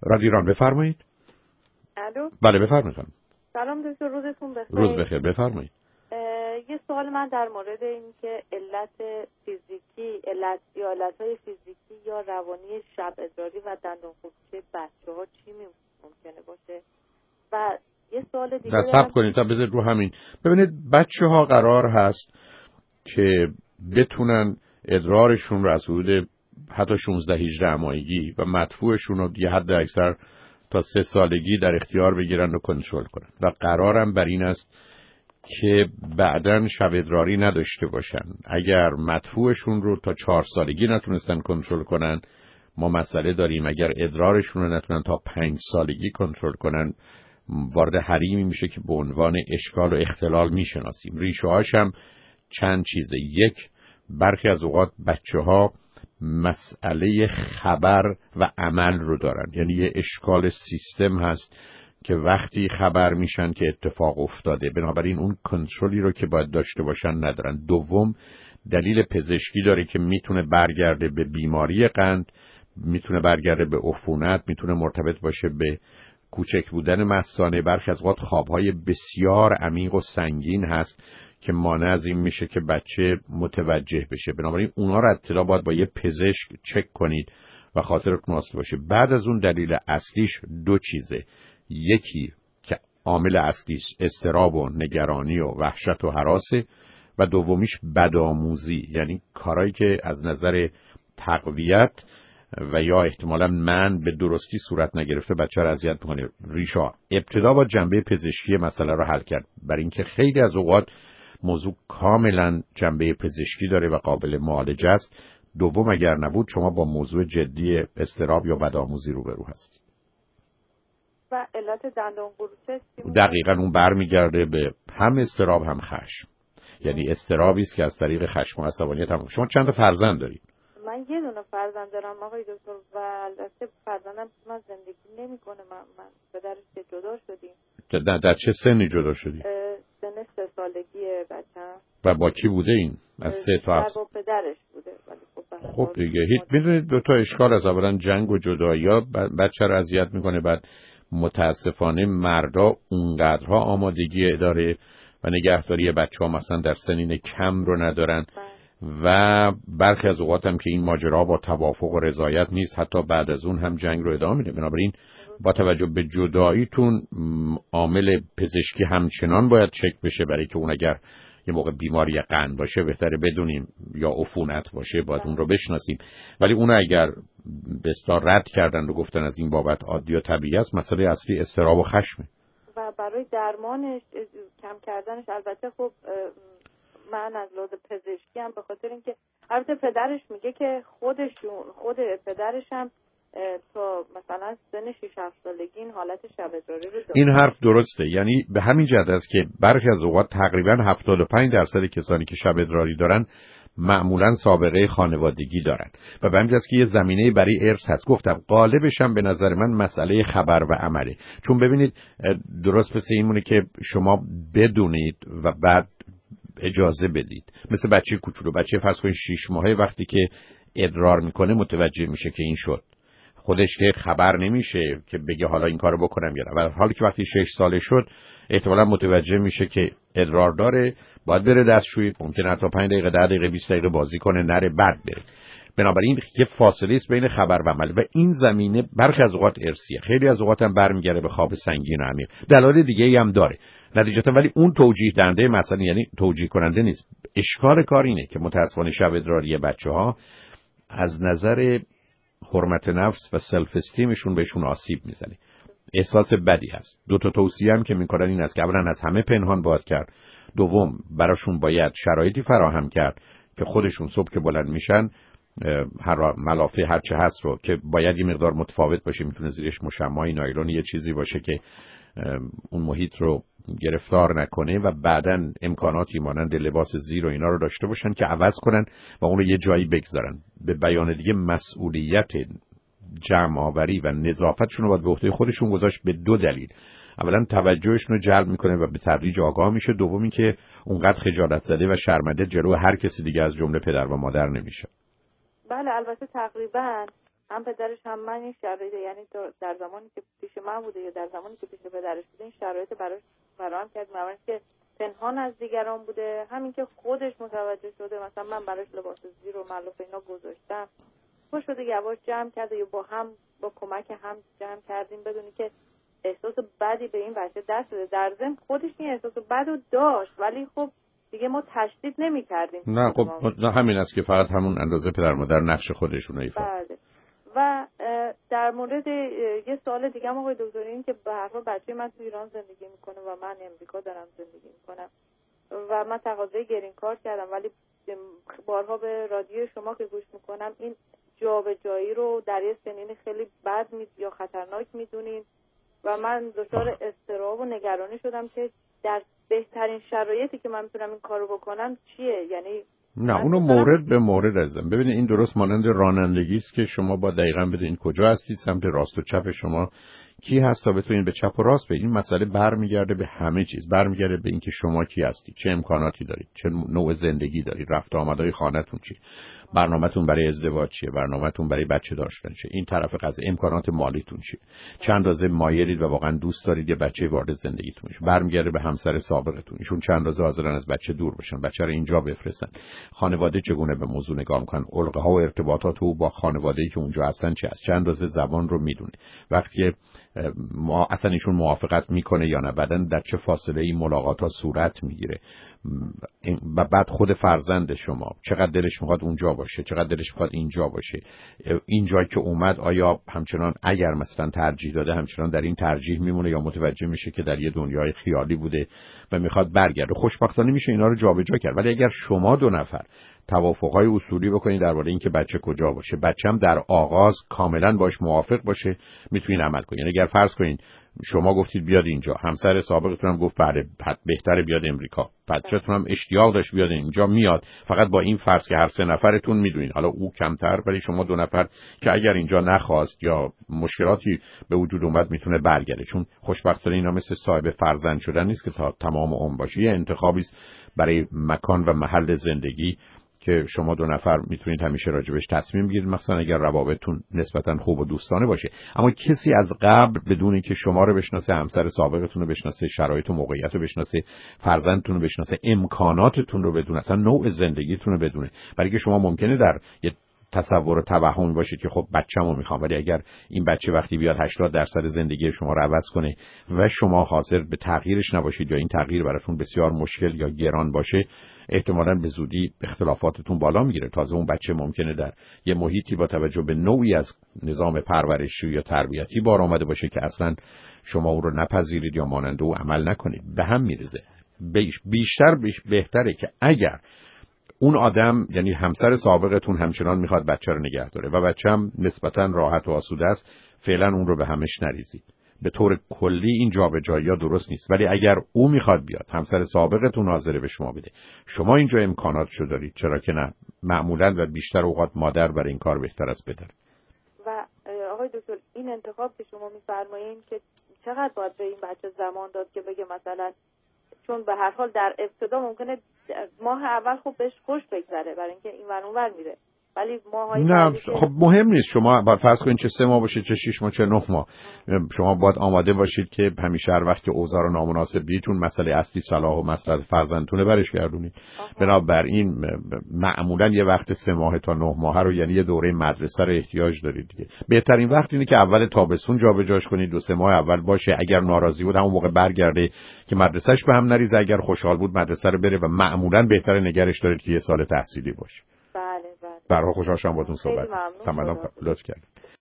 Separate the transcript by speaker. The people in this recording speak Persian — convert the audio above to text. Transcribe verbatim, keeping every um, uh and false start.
Speaker 1: رادیو ایران بفرمایید.
Speaker 2: الو.
Speaker 1: بله بفرمایید.
Speaker 2: سلام دکتر، روزتون بخیر.
Speaker 1: روز بخیر، بفرمایید.
Speaker 2: یه سوال من در مورد این که علت فیزیکی، علت یا علتهای فیزیکی یا روانی شب ادراری و دندان قوچه بچه‌ها چی ممکنه باشه؟ و یه سوال دیگه
Speaker 1: صبر کنید تا بذارید رو همین. ببینید بچه‌ها قرار هست که بتونن ادرارشون رو از حدود حتی شانزده هجده ماهگی و مدفوعشون رو یه حد اکثر تا سه سالگی در اختیار بگیرن و کنترل کنن و قرارم بر این است که بعداً شب ادراری نداشته باشن. اگر مدفوعشون رو تا چهار سالگی نتونستن کنترل کنن ما مسئله داریم. اگر ادرارشون رو نتونن تا پنج سالگی کنترل کنن وارد حریمی میشه که به عنوان اشکال و اختلال میشناسیم. ریشه هاش هم چند چیزه. یک، برخی از اوقات بچه ها مسئله خبر و عمل رو دارن، یعنی یه اشکال سیستم هست که وقتی خبر میشن که اتفاق افتاده، بنابراین اون کنترلی رو که باید داشته باشن ندارن. دوم، دلیل پزشکی داره که میتونه برگرده به بیماری قند، میتونه برگرده به عفونت، میتونه مرتبط باشه به کوچک بودن مثانه. برخی از اوقات خوابهای بسیار عمیق و سنگین هست که مانع از این میشه که بچه متوجه بشه. بنابراین اونا رو اطلاع باید با یه پزشک چک کنید و خاطرتون واسه باشه. بعد از اون دلیل اصلیش دو چیزه. یکی که عامل اصلیش اضطراب و نگرانی و وحشت و هراسه و دومیش بدآموزی، یعنی کارهایی که از نظر تقویت و یا احتمالاً من به درستی صورت نگرفته بچه را اذیت می‌کنه. ریشا ابتدا با جنبه پزشکی مسئله رو حل کرد، برای اینکه خیلی از اوقات موضوع کاملاً جنبه پزشکی داره و قابل معالجه است. دوم، اگر نبود شما با موضوع جدی اضطراب یا بدآموزی روبرو هستید.
Speaker 2: و علت دندان قروچه
Speaker 1: دقیقاً اون برمیگرده به هم اضطراب هم خشم، یعنی اضطرابی است که از طریق خشم و عصبانیت هم. شما چند تا فرزند دارید؟
Speaker 2: من یه دونه فرزند دارم آقای دکتر و البته فرزندم من زندگی نمی‌کنه. من من پدرش جدا شدیم.
Speaker 1: در, در چه سنی جدا شدی؟
Speaker 2: سن سه سالگی بچه‌م.
Speaker 1: و با کی بوده این؟ از سه تا هفت؟
Speaker 2: با پدرش بوده. ولی خب
Speaker 1: خب دیگه هیچ میدونید دو تا اشکال از اولا جنگ و جدایی ها بچه رو اذیت میکنه. بعد متاسفانه مردا اونقدرها آمادگی داره و نگهداری بچه ها مثلا در سنین کم رو ندارن و برخی از اوقات هم که این ماجرا با توافق و رضایت نیست، حتی بعد از اون هم جنگ رو ادامه میده. بنابراین با توجه به جداییتون عامل پزشکی همچنان باید چک بشه، برای که اون اگر یه موقع بیماری قند باشه بهتره بدونیم یا عفونت باشه باید اون رو بشناسیم. ولی اون اگر به اصطلاح رد کردن و گفتن از این بابت عادی و طبیعی است، مسئله اصلی اضطراب و خشمه.
Speaker 2: و برای درمانش کم کردنش البته خب من از لحاظ پزشکی هم به خاطر اینکه البته پدرش میگه که خودشون خود پدرش هم تا مثلا سن شش هفت سالگی این حالت شب ادراری رو داره.
Speaker 1: این حرف درسته، یعنی به همین جهت است که برخی از اوقات تقریبا هفتاد و پنج درصد کسانی که شب ادراری دارن معمولا سابقه خانوادگی دارن و به همین جهت است که یه زمینه برای ارث هست. گفتم غالبش هم به نظر من مسئله خبر و عمله. چون ببینید درست مثل این مونه که شما بدونید و بعد اجازه بدید. مثل بچه کوچولو، بچه فرض کنید شش ماهه وقتی که ادرار میکنه متوجه میشه که این شد، خودش که خبر نمیشه که بگه حالا این کارو بکنم یا نه. ولی حالی که وقتی شش ساله شد احتمالاً متوجه میشه که ادرار داره، باید بره دستشویی، ممکنه حتی پنج دقیقه ده دقیقه بیست دقیقه بازی کنه نره بعد بره. بنابراین یه فاصله است بین خبر و عمل و این زمینه برخی از اوقات ارثیه، خیلی از اوقات هم برمیگره به خواب سنگین و عمیق. دلایل دیگه‌ای هم داره نتیجتا، ولی اون توجیه دهنده مثلا یعنی توجیه کننده نیست. اشکال کار اینه که متأسفانه شب ادراری بچه‌ها از نظر حرمت نفس و سلف استیمشون بهشون آسیب میزنه، احساس بدی هست. دو تا توصیه هم که میکنن این است که اولا از همه پنهان باید کرد، دوم براشون باید شرایطی فراهم کرد که خودشون صبح که بلند میشن هر ملافه هر چه هست رو که باید یه مقدار متفاوت باشه، میتونه زیرش مشمعی نایلونی یه چیزی باشه که اون محیط رو گرفتار نکنه و بعداً امکاناتی مانند لباس زیر و اینا رو داشته باشن که عوض کنن و اون رو یه جایی بگذارن. به بیان دیگه مسئولیت جمع آوری و نظافتشون رو باید به عهده خودشون گذاشت به دو دلیل. اولا توجهشون رو جلب میکنه و به تدریج آگاه میشه، دومی که اونقدر خجالت زده و شرمنده جلو هر کسی دیگه از جمله پدر و مادر نمیشه.
Speaker 2: بله البته تقریبا هم پدرش هم من این شرایط، یعنی در زمانی که پیش من بوده یا در زمانی که پیش پدرش بوده، این شرایط براش فراهم کرد. معمولا که پنهان از دیگران بوده، همین که خودش متوجه شده مثلا من براش لباس زیر و ملافه اینا گذاشتم، خوش شده یواش جمع کرده یا با هم با کمک هم جمع کردیم بدونی که احساس بدی به این بچه دست بده. در ضمن خودش این احساس بد رو داشت ولی خب دیگه ما تشدید نمی کردیم.
Speaker 1: نه خب نه همین است که فقط همون اندازه پدر مادر نقش خودشون رو ایفا.
Speaker 2: بله. و در مورد یه سوال دیگه هم آقای دکتر، این که به هر حال بچه من تو ایران زندگی میکنه و من امریکا دارم زندگی میکنم و من تقاضای گرین کارت کردم، ولی بارها به رادیو شما که گوش میکنم این جابجایی رو در یه سنین خیلی بد می یا خطرناک میدونین و من دچار اضطراب و نگرانی شدم که در بهترین شرایطی که من میتونم این کارو بکنم چیه. یعنی
Speaker 1: نه اونو مورد به مورد ازم ببینید، این درست مانند رانندگی است که شما با دقیقاً بدونید کجا هستید، سمت راست و چپ شما کی هست تا بتونید به چپ و راست برید. این مسئله برمیگرده به همه چیز، برمیگرده به اینکه شما کی هستید، چه امکاناتی دارید، چه نوع زندگی دارید، رفت و آمدهای خانه‌تون چیه، برنامه‌تون برای ازدواج چیه، برنامه‌تون برای بچه داشتن چیه، این طرف قضیه امکانات مالیتون چیه، چند اندازه مایلید و واقعا دوست دارید یه بچه وارد زندگیتون بشه. برمیگرده به همسر سابقتون، ایشون چند اندازه حاضرن از بچه دور بشن، بچه رو اینجا بفرستن، خانواده چگونه به موضوع نگاه می‌کنن، الگوها و ارتباطات او با خانواده‌ای که اونجا هستن چه است، چند اندازه زبان رو میدونه، وقتی ما اصلا ایشون موافقت میکنه یا نه، بعدن در چه فاصله این ملاقات ها صورت میگیره و بعد خود فرزند شما چقدر دلش میخواد اونجا باشه، چقدر دلش میخواد اینجا باشه، اینجا که اومد آیا همچنان اگر مثلا ترجیح داده همچنان در این ترجیح میمونه یا متوجه میشه که در یه دنیای خیالی بوده و میخواد برگرده. خوشبختانه میشه اینا رو جابجا کرد. ولی اگر شما دو نفر توافقهای اصولی بکنید درباره اینکه بچه کجا باشه، بچه‌م در آغاز کاملا باش موافق باشه، میتونین عمل کنین. یعنی اگر فرض کنین شما گفتید بیاد اینجا، همسر سابقتون هم گفت بله بهتره بیاد امریکا، بچه‌تون هم اشتیاق داشت بیاد اینجا، میاد، فقط با این فرض که هر سه نفرتون میدونین، حالا او کمتر ولی شما دو نفر که اگر اینجا نخواست یا مشکلاتی به وجود اومد میتونه برگرده، چون خوشبختانه اینا مثل صاحب فرزند شدن نیست که تا تمام عمر باشه، یه انتخابی است برای مکان و محل زندگی که شما دو نفر میتونید همیشه راجبش تصمیم بگیرید، مثلا اگر روابطتون نسبتا خوب و دوستانه باشه. اما کسی از قبل بدون اینکه شما رو بشناسه، همسر سابقتون رو بشناسه، شرایط و موقعیت رو بشناسه، فرزندتون رو بشناسه، امکاناتتون رو بدونه، اصلا نوع زندگیتون رو بدونه، برای که شما ممکنه در یه تصور و توهم باشید که خب بچه‌مو میخوام، ولی اگر این بچه وقتی بیاد هشتاد درصد زندگی شما رو عوض کنه و شما حاضر به تغییرش نباشید یا این تغییر براتون بسیار مشکل یا گران باشه، احتمالاً به زودی اختلافاتتون بالا میگیره. تازه اون بچه ممکنه در یه محیطی با توجه به نوعی از نظام پرورشی یا تربیتی بار آمده باشه که اصلاً شما اون رو نپذیرید یا مانند او عمل نکنید. به هم میرزه. بیشتر بیش بهتره که اگر اون آدم یعنی همسر سابقتون همچنان میخواد بچه رو نگه داره و بچه هم نسبتاً راحت و آسوده است، فعلا اون رو به همش نریزید. به طور کلی این جابجایی‌ها درست نیست، ولی اگر او میخواد بیاد، همسر سابقتون حاضر به شما بده، شما اینجا امکاناتشو دارید، چرا که نه؟ معمولاً و بیشتر اوقات مادر برای این کار بهتر است پدر.
Speaker 2: و آقای دکتر این انتخاب که شما میفرمایین که چقدر باید به این بچه زمان داد که بگه مثلا، چون به هر حال در ابتدا ممکنه ماه اول خب بهش خوش بگذره برای اینکه این ور اون ور میره، ولی ماهای
Speaker 1: نه خب مهم نیست، شما باید فرض کنید چه سه ماه باشه، چه شش ماه، چه نه ماه، شما باید آماده باشید که همیشه هر وقت که اوضاع نامناسب دید، چون مسئله اصلی صلاح و مصلحت فرزندتونه برش گردونید. بنابراین معمولا یه وقت سه ماه تا نه ماه رو، یعنی یه دوره مدرسه رو احتیاج دارید دیگه. بهترین وقت اینه که اول تابستون جابجاش کنید، دو سه ماه اول باشه، اگر ناراضی بود همون موقع برگرده که مدرسهش به هم نریزه، اگر خوشحال بود مدرسه رو بره و معمولا بهتره نگرش دارید که یه سال تحصیلی باشه.
Speaker 2: بله بله.
Speaker 1: برای خوشحال شدم باهاتون صحبت. تمام لطف کردید.